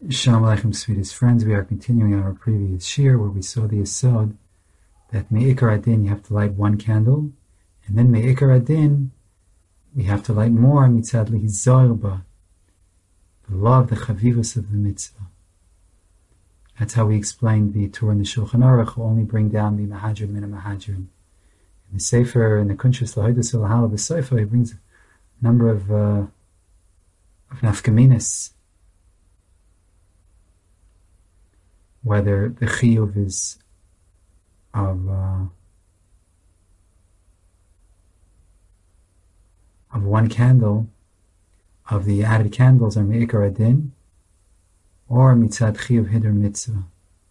Shalom Aleichem, sweetest friends. We are continuing our previous shir where we saw the yesod that me'ikar adin you have to light one candle, and then me'ikar adin we have to light more mitzad lihizar ba, the law of the chavivus of the mitzvah. That's how we explained the Torah in the Shulchan Aruch will only bring down the mahadrin min mahadrin. In the Sefer, in the Kunshus L'Hodos L'Hala B'Sofer, he brings a number of nafkaminas, whether the chiyuv is of one candle, of the added candles are me'ikar adin, or mitzad chiyuv hider mitzvah.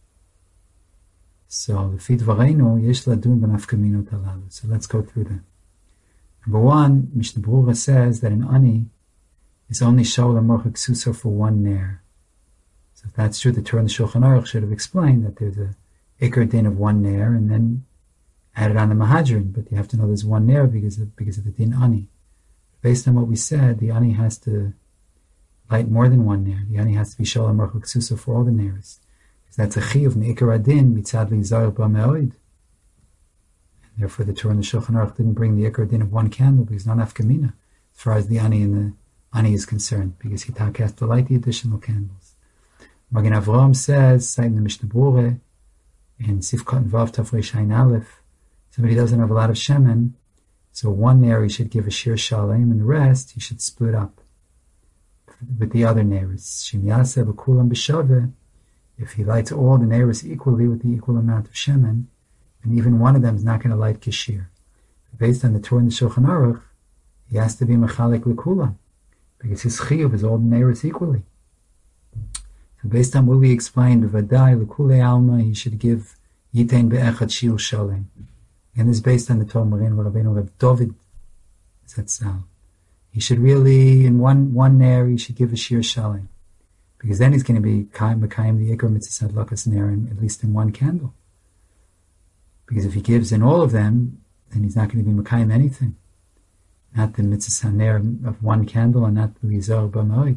So the fit varenu yesh ladun b'nafkaminot halalu. So let's go through them. Number one, Mishnah Berurah says that an ani is only shol amorchik susar for one ner. So if that's true, the Torah and the Shulchan Aruch should have explained that there's a ikar din of one ner and then added on the mahadrin, but you have to know there's one ner because of the din ani. Based on what we said, the ani has to light more than one ner. The ani has to be shol amorchik susar for all the ners. Because that's a chiyuv me'ikar adin mitzad lizar ba me'od. Therefore, the Torah and the Shulchan Aruch didn't bring the ikar din of one candle because not nafkamina as far as the ani and the ani is concerned, because he has to light the additional candles. Magen Avraham says, citing the Mishnah Berurah in Sifkat and Vav Tafresh Ayin Aleph, somebody doesn't have a lot of shemen, so one ner he should give a shir shalem, and the rest he should split up with the other neris. Shim yaseh b'kulam b'shaveh, if he lights all the neris equally with the equal amount of shemen, and even one of them is not going to light kashir. Based on the Torah and the Shulchan Aruch, he has to be mechalik l'kulam, because his chiyuv is all the neris equally. So based on what we explained, V'vadai l'kulei alma, he should give Yitain be'echad shiur shalem. And this is based on the Torah Morin Rabbeinu Reb David Zatzal. He should really, in one ner, he should give a shiur shalem, because then he's going to be mekayim the ikar mitzvah sadlakas ner, at least in one candle. Because if he gives in all of them, then he's not going to be mekayim anything. Not the mitzvah ner of one candle, and not the lizar b'ma'od.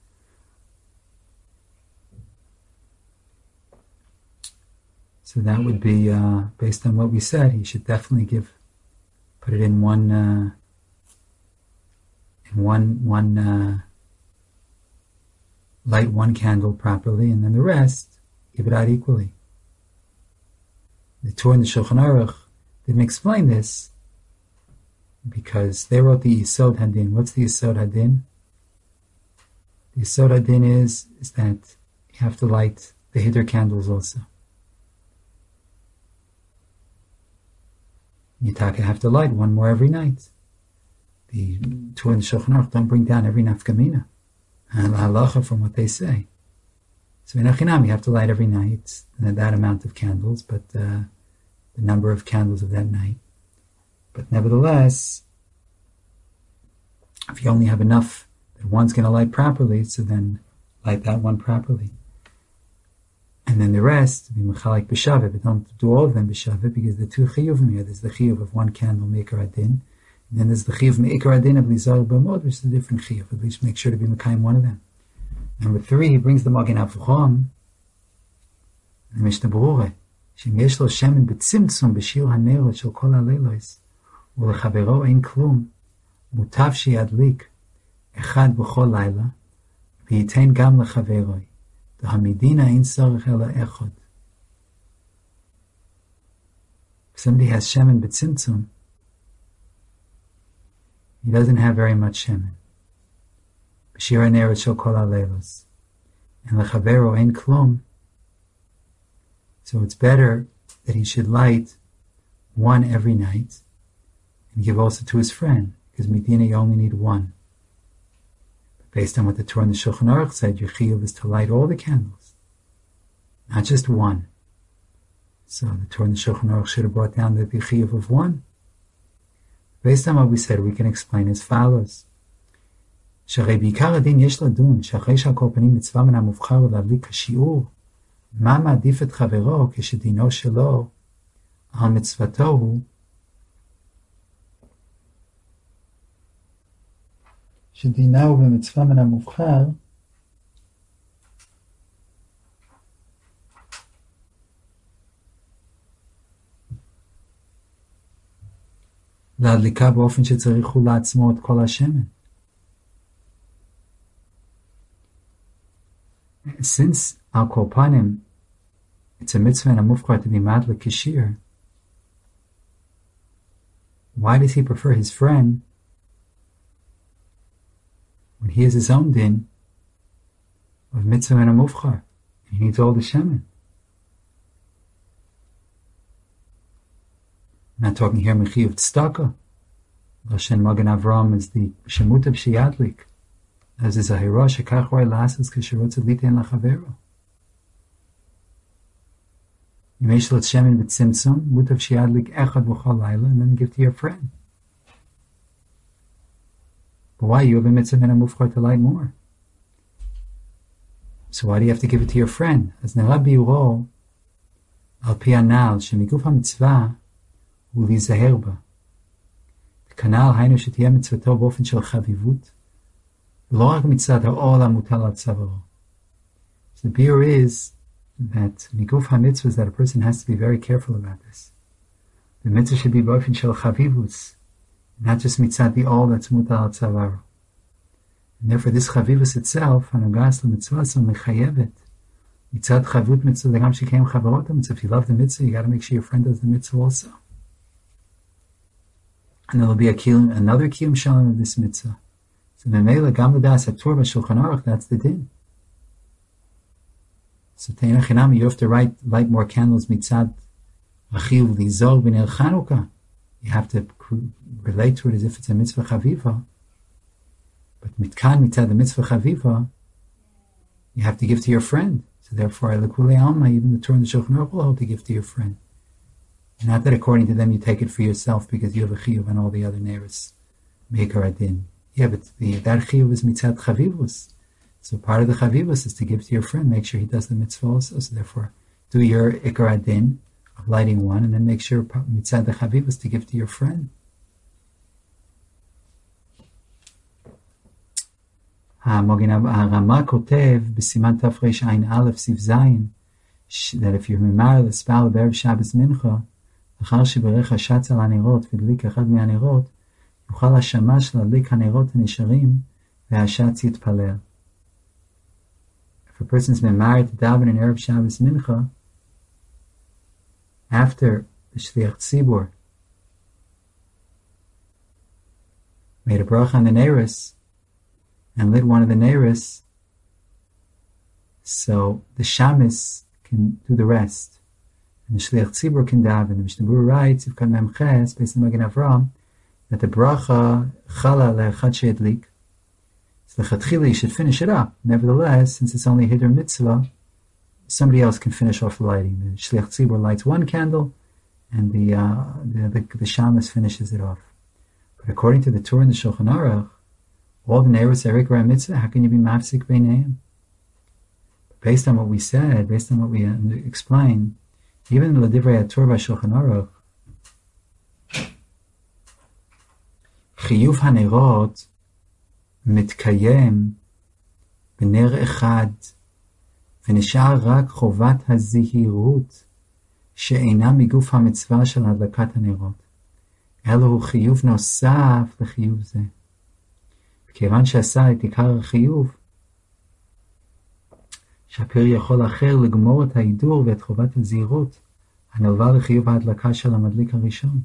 So that would be, based on what we said, he should definitely put it in one light one candle properly, and then the rest, give it out equally. The Torah and the Shulchan Aruch didn't explain this, because they wrote the Yesod Hadin. What's the Yesod Hadin? The Yesod Hadin is that you have to light the Hider candles also. You have to light one more every night. The Torah and the Shulchan Aruch don't bring down every nafkamina and halacha from what they say. So in Achinam you have to light every night that amount of candles, but the number of candles of that night. But nevertheless, if you only have enough that one's going to light properly, so then light that one properly. And then the rest, be mechalik b'shaveh, but don't do all of them b'shaveh, because the two chiyuvim here, there's the chiyuv of one candle, me'ikar adin, and then there's the chiyuv me'ikar adin of lizar b'mod, which is a different chiyuv. At least make sure to be mekayim one of them. Number 3, he brings the Magen Avraham, the Mishnah Berurah, she'im yesh lo shemen b'tzimtzum b'shir hanerot shel kol halelos, u'lechavero ein klum, mutav she'yadlik, echad b'chol laila, v'yitein gam lechaveroi. The Hamidina in Sarach Ela Echad. If somebody has Shemen B'tzimtzum, he doesn't have very much Shemen. B'shir HaNeret Shel Kol HaLeilos. And L'chavero Ein Klum. So it's better that he should light one every night and give also to his friend, because Medina you only need one. Based on what the Torah and the Shulchan Aruch said, your chiyuv is to light all the candles, not just one. So the Torah and the Shulchan Aruch should have brought down the chiyuv of one. Based on what we said, we can explain as follows. שהרי בעיקר הדין יש לדון, שאחרי שהכל פנים מצווה מן המובחר להדליק השיעור, מה מעדיף את חברו כשדינו שלו על מצוותו הוא שדינה הוא במצווה מן המובחר להדליקה באופן שצריך הוא לעצמו את כל השמן. Since al kol panim, it's a mitzvah and a mufchar to be madlik kishir, why does he prefer his friend when he has his own din of mitzvah and a mufchar? He needs all the shemen. I'm not talking here mechi of tzedakah. Lashem Magen Avram is the shemut of shiadlik. As is a hira shekach roi lasses kasherot zedlitein lachavero. Yimesh lot shemen b'tzimtzum mutav shiadlik echad b'chol laila, and then give to your friend. But why? You have a mitzvah and a mufchar to light more. So why do you have to give it to your friend? As nera biuro al pi anal shemiguf ha-mitzvah hu lizaher ba. Kanal haynu shetiyeh mitzvato באופן של חביבות, ולא רק מצד העול המוטל על צווארו. So the beer is that miguf ha-mitzvah is that a person has to be very careful about this. The mitzvah should be באופן של חביבות, not just mitzad the all that's mutal al tzavaro. And therefore this chavivus itself, hanugas l'mitzvah, so mechayevet. Mitzad chavut mitzvah, legam shekayim chavarot mitzvah. If you love the mitzvah, you got to make sure your friend does the mitzvah also. And there will be another kiyum shalom of this mitzvah. So memela gam l'das haTorah b'Shulchan Aruch, that's the din. So teina chinam, you have to light more candles mitzad achiyuv lizor b'ner Chanukah. You have to relate to it as if it's a mitzvah chaviva. But mitkan mitzad the mitzvah chaviva, you have to give to your friend. So therefore, l'kulei alma, even the Torah and the Shulchan Aruch will hold to give to your friend. Not that according to them you take it for yourself because you have a chiyuv and all the other neighbors make her adin. Yeah, but that chiyuv is mitzad chavivus. So part of the chavivus is to give to your friend. Make sure he does the mitzvah also. So therefore, do your ikar adin of lighting one, and then make sure mitzad the chavivus to give to your friend. Rama kotev b'siman tafresh ayin aleph siv zayin that if you're memar l'spal b'erev Shabbos mincha לאחר שברך השץ על הנרות והדליק אחד מהנרות, יוכל השמש להדליק הנרות הנשארים והשץ יתפלל. If a person is memar to daven in Erev Shabbos mincha, after the Shliach Tzibur made a bracha on the neiros and lit one of the neiros, so the shamis can do the rest. And the Shliach Tzibur can daven. The Mishnah Berurah writes, if Mem Ches, based on Magen Avram, that the bracha chala le'echad she'edlik, so lechatchila you should finish it up. Nevertheless, since it's only hiddur mitzvah, somebody else can finish off the lighting. The Shliach Tzibur lights one candle, and the shamas finishes it off. But according to the Torah and the Shulchan Aruch, all the neiros are ikar mitzvah. How can you be mafsik beineim? Based on what we said, based on what we explained, even the Divrei Torah b'Shulchan Aruch, chiyuv hanerot mitkayem b'ner echad v'nishar rak chovat hazihirut she'eina miguf hamitzvah shel hadlakat hanerot. אלו הוא חיוב נוסף לחיוב זה. וכיוון שעשה את עיקר החיוב, שהפיר יכול אחר לגמור את ההידור ואת חובת הזהירות הנלווה לחיוב ההדלקה של המדליק הראשון.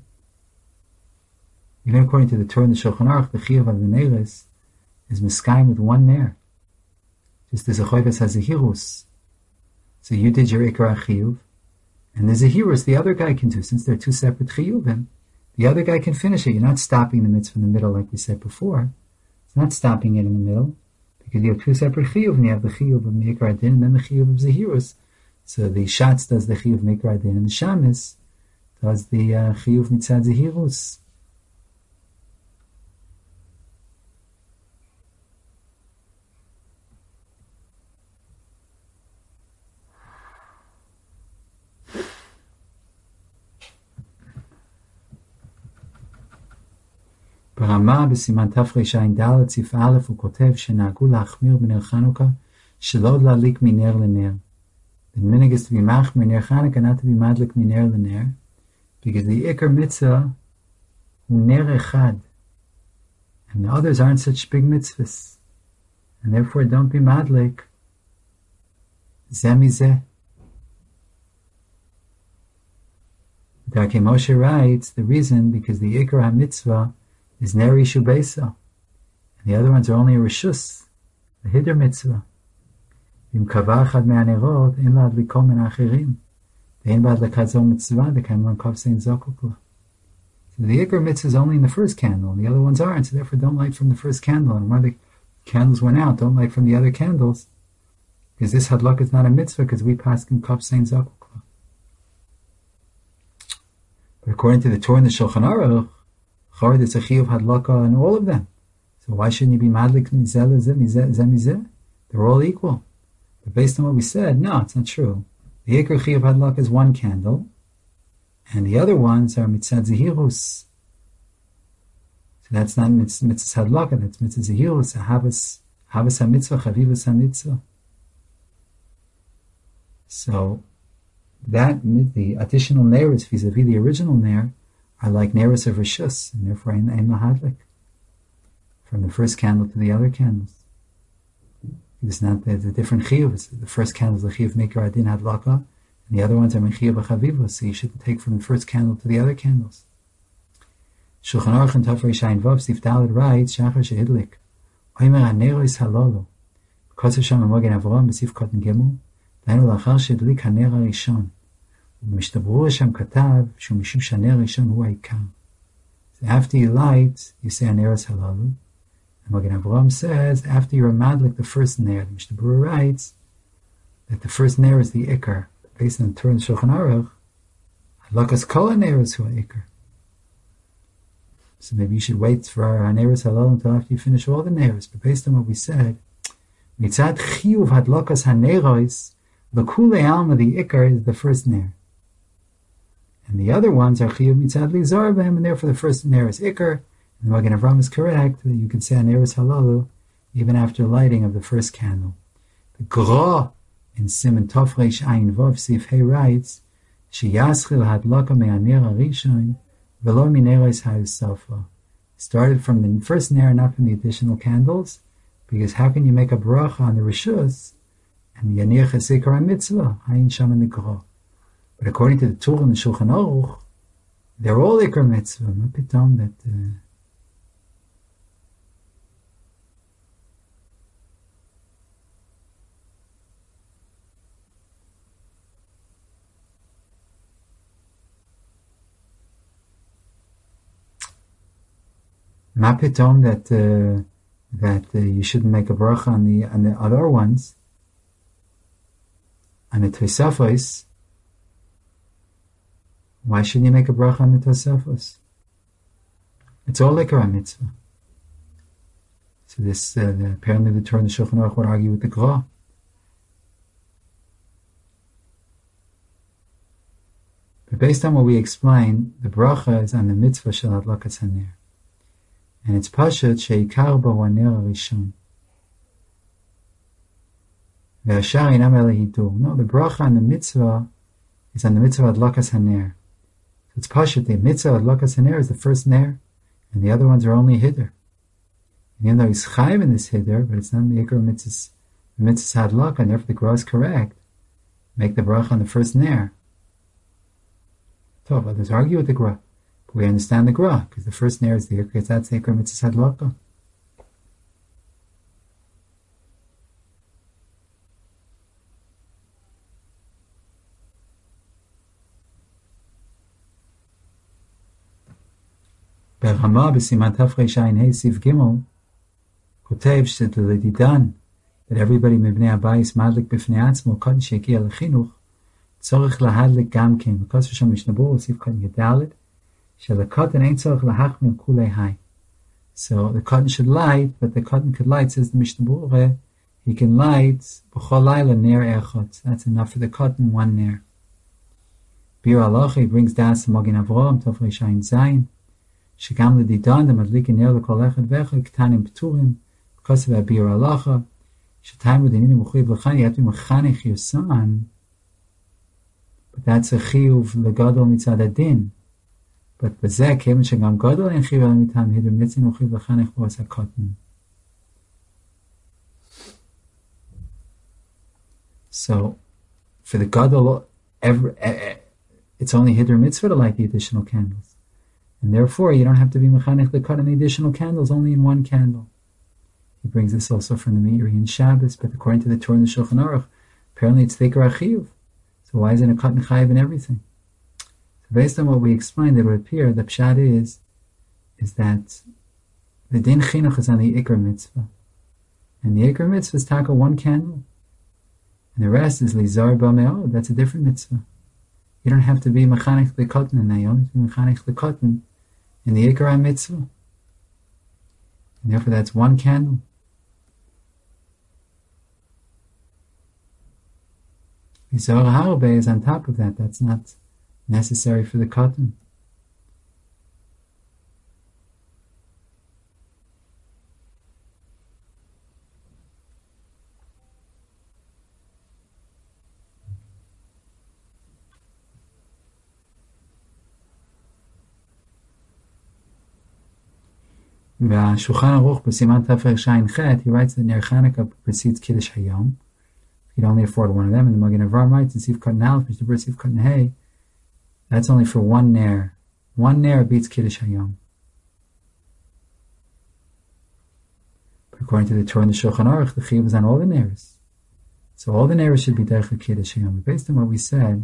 Even according to the Torah and the Shulchan Aruch, the chiyuv of the neiros is miskayim with one ner. Just as a choivas hazehirus. So you did your ikar chiyuv, and the zehirus the other guy can do. Since they're two separate chiyuvim, the other guy can finish it. You're not stopping the mitzvah in the middle like we said before. It's not stopping it in the middle. Because you have two separate chiyuv, and you have the chiyuv of Meikar Adin, and then the chiyuv of Zehirus. So the Shatz does the chiyuv of Meikar Adin, and the Shamis does the chiyuv Mitzad Zehirus. ברמה בסימן תרע"ד סעיף א' הוא כותב שנהגו להחמיר בנר חנוכה שלא להדליק מנר לנר. The minhag is to be machmir ner Chanukah, not to be madlik miner l'ner, because the ikar mitzvah ner echad. And the others aren't such big mitzvahs. And therefore don't be madlik. Zeh mizeh. Darkei Moshe writes, the reason, because the Ikar HaMitzvah is Ner Rishu Beisa. And the other ones are only a Rishus, the Hiddur Mitzvah. V'im kavar chad me'anerot, in la'ad likol min achirim. Ve'in ba'ad lekazor mitzvah, de'kaim lan kav sein zokuk la. So the Ikar Mitzvah is only in the first candle, and the other ones aren't, so therefore don't light from the first candle. And when the candles went out, don't light from the other candles, because this hadlok is not a mitzvah, because we pass in kav sein zokuk la. But according to the Torah and the Shulchan Aruch, Chorad is a chiyuv hadlaka in all of them. So why shouldn't you be madlik mizeh? They're all equal. But based on what we said, no, it's not true. The Ikar chiyuv hadlaka is one candle, and the other ones are mitzad zehirus. So that's not mitzvah hadlaka, that's mitzvah zehirus, havas ha-mitzvah, chavivas ha-mitzvah. So that the additional neiros vis-a-vis the original nair are like neiros of rishus, and therefore ein lahadlik from the first candle to the other candles. It's not the different chiyuvs. The first candle is the chiyuv maker adin hadlaka, and the other ones are chiyuv achavivos. So you shouldn't take from the first candle to the other candles. Shulchan Aruch and Tafrei Shayin Vav Sif Daled writes Shachar shehidlik Omer haneros halolo because Hashem Magen Avraham b'Sif Koten Gimel. לאחר שהדליק הנר הראשון, ובמשתברור שם כתב שהוא משום שהנר הראשון הוא העיקר. So after you light, you say haneros halalu. And Magen Avraham says, after you madlik the first ner, the Mishnah writes that the first ner is the ikar. Based on the Torah and Shulchan Aruch, hadlakas kol haneros hu ha'ikar. So maybe you should wait for haneros halalu until after you finish all the neros. But based on what we said, mitzad chiyuv hadlakas haneros, the Kulei Alma, the Ikar, is the first Ner. And the other ones are Chiyuv Mitzad Lizar B'hem, and therefore the first Ner is Ikar. And the Magen Avraham is correct that you can say Ner is Halalu even after lighting of the first candle. The Gra in Siman Tov Reish Ayin Vav Sif Hey writes, Sheyaschil Hadlaka Me'aner HaRishon V'lo Mineros HaYusafa. Started from the first Ner, not from the additional candles, because how can you make a bracha on the Rishus and the Yanir Chesikar HaMitzvah, Hayin Sham and Nikra. But according to the Torah and the Shulchan Aruch, they're all Ikar Mitzvah. Not pitom that... Not pitom that you shouldn't make a bracha on the other ones. On the Tosafos, why shouldn't you make a bracha on the Tosafos? It's all Ikar mitzvah. So this apparently the Torah and the Shulchan Aruch would argue with the Gra. But based on what we explained, the bracha is on the mitzvah shel hadlakas haner, and it's pashat sheikar bo haner harishon. No, the bracha on the mitzvah is on the mitzvah hadlakas haner. So it's pashat, the mitzvah hadlakas haner is the first ner, and the other ones are only hiddur. And even though he's chayiv in this hiddur, but it's not the ikar mitzvah, the mitzvah hadlaka, and therefore the Gra is correct. Make the bracha on the first ner. So others argue with the Gra, but we understand the Gra because the first ner is the ikar, because that's the ikar mitzvah hadlaka. ברמה בסימן תרע"ה סעיף ג' כותב שזה לדידן that everybody מבני הבית מדליק בפני עצמו קודם שיגיע לחינוך צורך להדליק גם כן וכוס שם משנבור סעיף קודם י"ד שלקוטן אין צורך להחמיר כולי היי. So the cotton should light, but the cotton could light, says the Mishnah Berurah, he can light b'chol layla ner echad. That's enough for the cotton, one ner. Bir halacha, he brings down to Magen Avraham Tov Reish Ayin Zayin שגם לדידן דמדליק נר לכל אחד ואחד קטנים פטורים because of הביר הלכה שטיים ודינין מחויב לכאן you have to be מחנך your son, but that's a chiyuv לגדול מצד הדין, But b'zeh kevin shegam gadol ein chiv el mitam hider mitzin uchiv l'chanech bo hakatan. So, for the gadol, it's only hider mitzvah to light the additional candles, and therefore you don't have to be mechanech l'katan the additional candles only in one candle. He brings this also from the Meiri in Shabbos, but according to the Torah and the Shulchan Aruch, apparently it's Teker Achiv. So why isn't it Katan Chayiv in everything? So based on what we explained, it would appear the pshat is that the din chinuch is on the Ikar mitzvah, and the Ikar mitzvah is taka one candle, and the rest is Lizar B'Me'od. That's a different mitzvah. You don't have to be mechanech l'katan in that. You only have to be mechanech l'katan in the Ikar mitzvah, and therefore that's one candle. The Zohar Harbe is on top of that. That's not necessary for the cotton. Shulchan Aruch b'Siman Tafar Shayin Chet, he writes that Ner Chanukah precedes Kiddush Hayom. You'd only afford one of them, and the Magen Avraham writes in Sif Katan Aleph, Mishnah Sif Katan Hey, that's only for one Ner. One Ner beats Kiddush Hayom. But according to the Torah and the Shulchan Aruch, the Chiyuv is on all the Ners. So all the Ners should be Derech Kiddush Hayom. But based on what we said,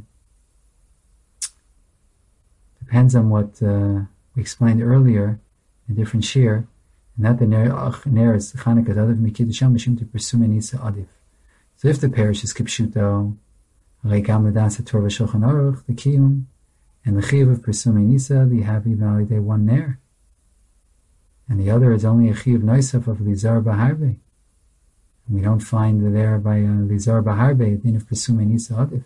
depends on what we explained earlier, a different shir, and that the Ner is Chanukah Adif Mikiddush Hayom Mishum to pursue Menisa Adif. So if the parish is Kipshuto, Reikam Ladas Torah Shulchan Aruch, the Kiyum, and the Chiv of Persumei Nisa, the Happy Valley Day one Ner, and the other is only a Chiv Noisaf of Lizar Baharbe. And we don't find there by Lizar Baharbe a din of Persumei Nisa Adif.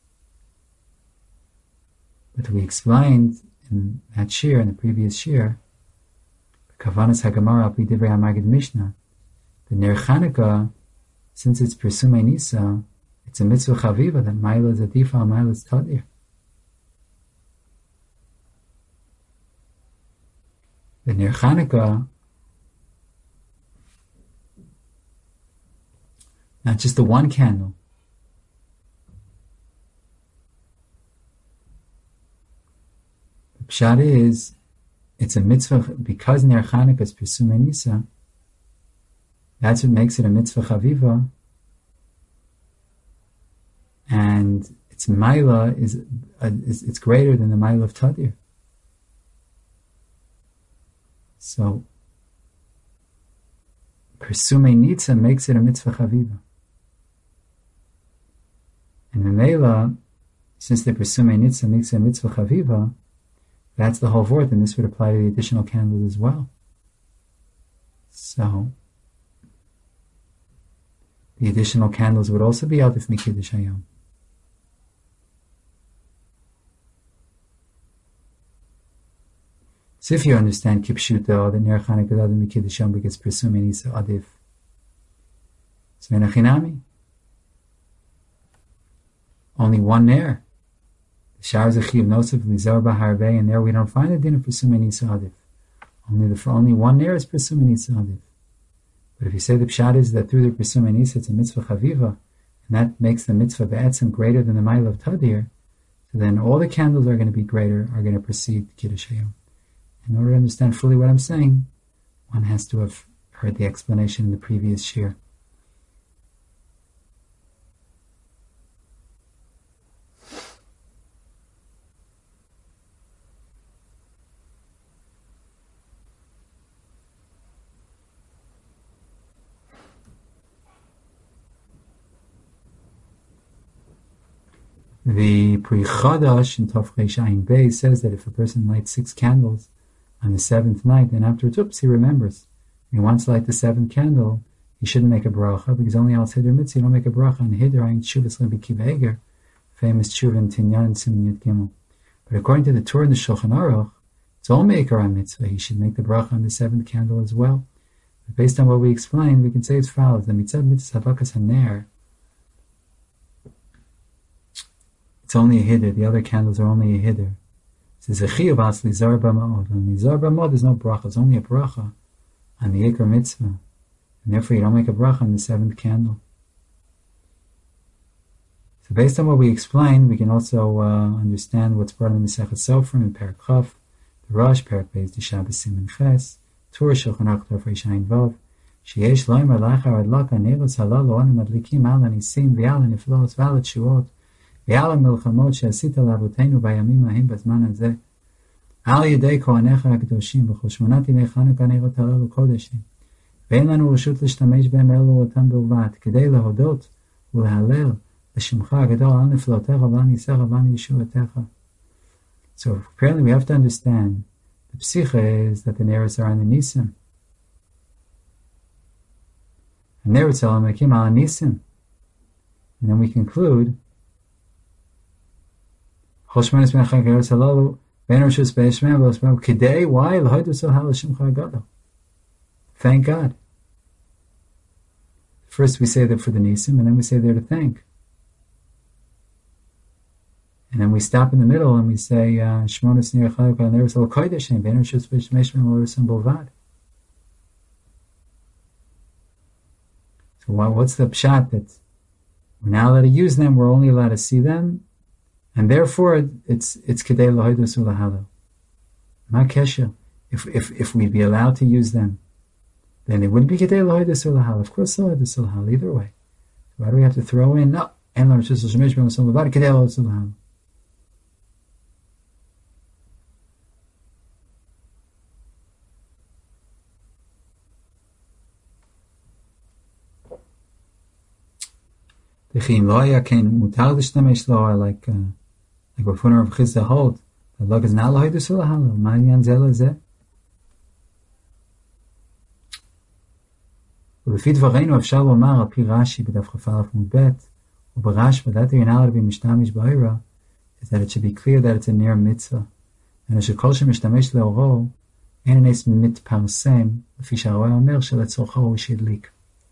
But we explained in that shir, in the previous shir, Kavanas Hagamara Al Pi Divrei HaMagid Mishnah, the Ner Chanukah, since it's Persumei Nisa, it's a mitzvah chaviva that Maila is Adifa, Maila is Tadir. The Ner Chanukah, not just the one candle. The pshat is, it's a mitzvah, because Ner Chanukah is Persumei Nisa, that's what makes it a mitzvah chaviva, and its maila is it's greater than the maila of tadir. So Persumei Nisa makes it a mitzvah chaviva, and the maila, since the Persumei Nisa makes it a mitzvah chaviva, that's the whole vort, and this would apply to the additional candles as well. So the additional candles would also be Adif Mikiddush Hayom. So if you understand Kipshuto, the Ner Chanukah Adif Mikiddush Hayom because Persumei Nisa Adif, it's Menachinami. Only one Ner. The Shar is a Chiv Nosef Lizar Baharbe, and there we don't find a din of Persumei Nisa Adif. Only one Ner is Persumei Nisa Adif. But if you say the pshat is that through the Persumei Nisa it's a mitzvah chaviva, and that makes the mitzvah be'etzim greater than the mile of tadir, so then all the candles are going to be greater, are going to precede Kiddush Hayom. In order to understand fully what I'm saying, one has to have heard the explanation in the previous shir. The Pri Chadash in Tov Reish Ayin Bey says that if a person lights 6 candles on the 7th night, then afterwards, he remembers. He wants to light the 7th candle, he shouldn't make a bracha, because only al Seder Mitzvah, you don't make a bracha on Hider Ayin Tshuvas Lebi Kiva Eger, famous Tshuva in Tinyan Siman Yud Gimel. But according to the Torah and the Shulchan Aruch, it's all Meikar on Mitzvah, he should make the bracha on the 7th candle as well. But based on what we explained, we can say as follows: the Mitzvah Mitzvah Havakas HaNer, it's only a hiddur, the other candles are only a hiddur. It's a chiyuv as lizar b'ma'od. And lizar b'ma'od is no bracha. It's only a bracha on the Iker Mitzvah. And therefore you don't make a bracha on the seventh candle. So based on what we explained, we can also understand what's brought in the Masechet Sofrim in Perek Chaf, the Rosh, Perek Beis, the Shabbos Siman Ches, Tur Shulchan Aruch Daf Reishayin Vav, Sheyesh Loimer Lachar Adlaka Neros Halal Oanim Adlikim Ala Nisim V'Ala Niflos V'Ala Tshuot V'Ala Milchamot She'asita L'Avotenu V'Yamim Ahim B'Zman Hazeh Al Yedei Kohanecha HaKadoshim V'chol Shmonati Mei Chanukah Nerot Halalu Kodeshim V'Ein Lanu Reshut L'Shtamesh B'Hem Elu Otam Bilvat Kedei Lehodot U'Lehalel So apparently we have to understand the psicha is that the neros are on the nisim. And neros are makim al nisim. And then we conclude why? Thank God. First we say that for the nisim, and then we say there to thank. And then we stop in the middle and we say, Shmonas Nir Chanukah Neros Al Kodesh and Bein Rishus B'Shmeshmem L'Orisam Bolvad. So what's the pshat that we're not allowed to use them, we're only allowed to see them, and therefore it's Kedei L'Hoidus U'Lahalo. Ma Kesha. If we'd be allowed to use them, then it wouldn't be Kedei L'Hoidus U'Lahalo. Of course L'Hoidus U'Lahalo, either way. Why do we have to throw in, no, En L'Rishus B'Shmeshmem L'Orisam Bolvad, Kedei L'Hoidus U'Lahalo. Like what Funer of Chizda hold, that Log is not L'Hoidus U'Lahalo. Ma'anyan Zeh L'Zeh. ולפי דברינו אפשר לומר על פי רש"י בדף כ"א עמוד ב' וברשב"א that you're not allowed to be משתמש באורה is that it should be clear that it's a near mitzvah and שכל שמשתמש לאורו אין הנס מתפרסם לפי שהרואה אומר שלצורכו הוא שידליק.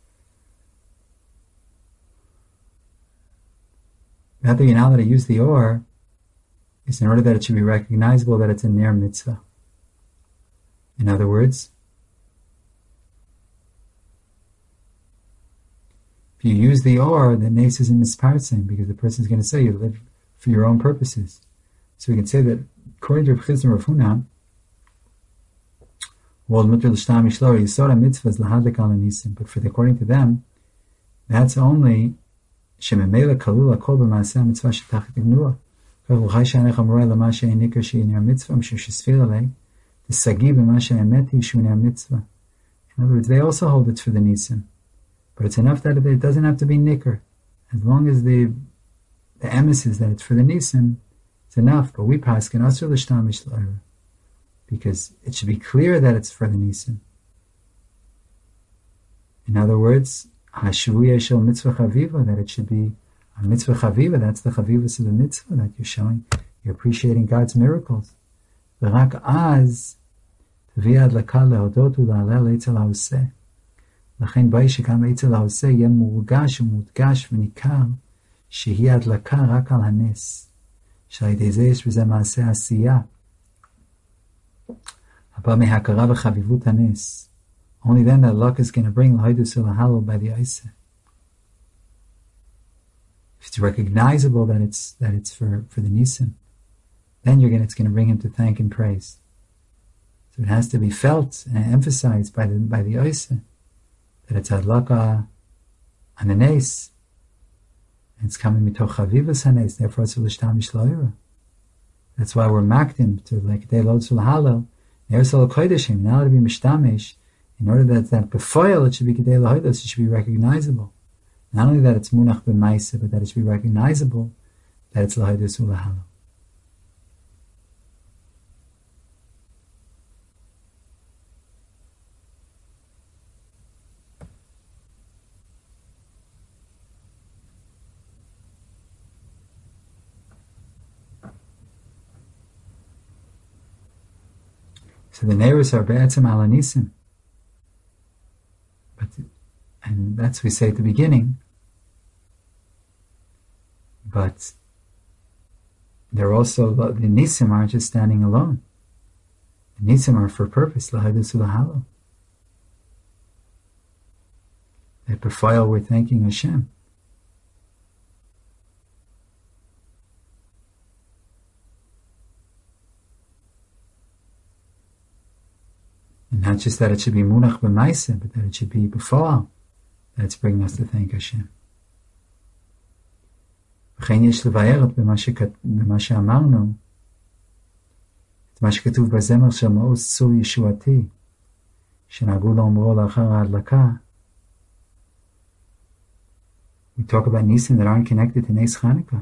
That you're not allowed to use the or is in order that it should be recognizable that it's a near mitzvah. In other words, if you use the or, the nes is in misparsing because the person is going to say you live for your own purposes. So we can say that according to Rav Chizda Rav Huna, but according to them, that's only שממילא כלול הכל במעשה המצווה שתחת הגנועה. כך וכי שענך אמורה למה שאין ניכר שהיא נר מצווה, משום שספיר עלי, תסגי במה שהאמת היא שהוא נר מצווה. In other words, they also hold it for the nisim. But it's enough that it doesn't have to be nicker. As long as the emes is that it's for the nisim, it's enough. But we paskin asur l'shtamish l'ora. Because it should be clear that it's for the nisim. In other words, Hashuya shel mitzvah chaviva, that it should be a mitzvah chaviva, that's the chavivas of the mitzvah, that you're showing, you're appreciating God's miracles. V'rak az, taviyad lakal lehodot u'la'alel eitzel ha'oseh. L'chein bai shekam eitzel ha'oseh yeh murgash u'mudgash v'nikar, shehi adlaka rak al hanes. Sh'alidei zeh yesh b'zeh ma'aseh asiyah. Haba mehakara v'chavivut hanes. Only then that luck is going to bring l'hoidus u'lahalo by the Iseh. If it's recognizable that it's for the nisim, then it's going to bring him to thank and praise. So it has to be felt and emphasized by the Iseh that it's adlaka on the nes. It's coming mitoch chavivas hanes, therefore it's l'shtamish l'oira. That's why we're makdim to like day load sulhalo, ne'ersal koydeshim, now to be mishtamish. In order that before it should be Kedei L'Hodos, it should be recognizable. Not only that it's Munach B'Maisa, but that it should be recognizable that it's L'Hodos U'Lahalo. So the Neros are Be'etzem Ala Nisim. And that's what we say at the beginning. But They're also, the Nisim aren't just standing alone. The Nisim are for purpose, Lahadus Ulahalo. At Befile, we're thanking Hashem. And not just that it should be Munach B'maisa, but that it should be Befile. That's bringing us to thank Hashem. וכן יש לבאר במה שאמרנו, את מה שכתוב בזמר של מעוז צור ישועתי, שנהגו לאומרו לאחר ההדלקה. We talk about Nisim that aren't connected to Nes Chanukah.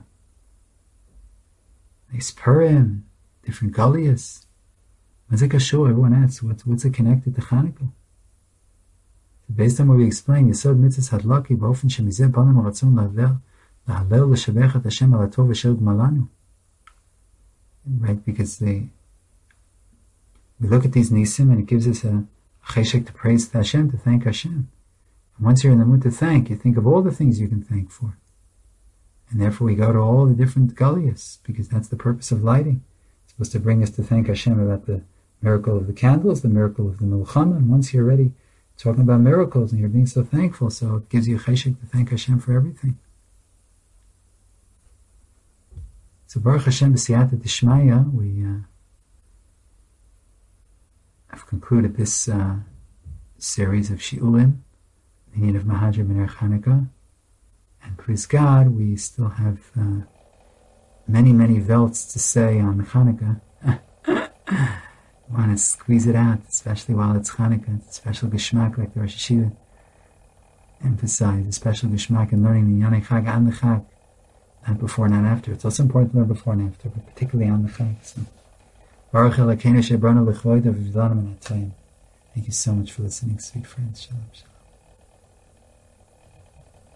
Nes Purim, different Galias. What's it קשור? Everyone asks, what's it connected to Chanukah? Based on what we explained, יסוד מצוות הדלקה באופן שמזה באנו הרצון להלל לשבח את השם על הטוב אשר גמל לנו. Right, because we look at these nisim and it gives us a cheshek to praise to Hashem, to thank Hashem. And once you're in the mood to thank, you think of all the things you can thank for. And therefore we go to all the different galiyas, because that's the purpose of lighting. It's supposed to bring us to thank Hashem about the miracle of the candles, the miracle of the milchama, and once you're ready talking about miracles and you're being so thankful, so it gives you a cheshek to thank Hashem for everything. So Baruch Hashem b'siyata d'shmaya, we have concluded this series of shiurim, the need of Mahadra B'ner Chanukah, and please God, we still have many velts to say on Chanukah. We want to squeeze it out, especially while it's Chanukah. It's a special geshmak, like the Rosh Hashiva emphasized, a special geshmak in learning the Yanei Chag and the Chag. Not before, not after. It's also important to learn before and after, but particularly on the Chag. So, Baruch Elokeinu shebranu l'chvoidav v'v'danim and atayim. Thank you so much for listening, sweet friends. Shalom, shalom.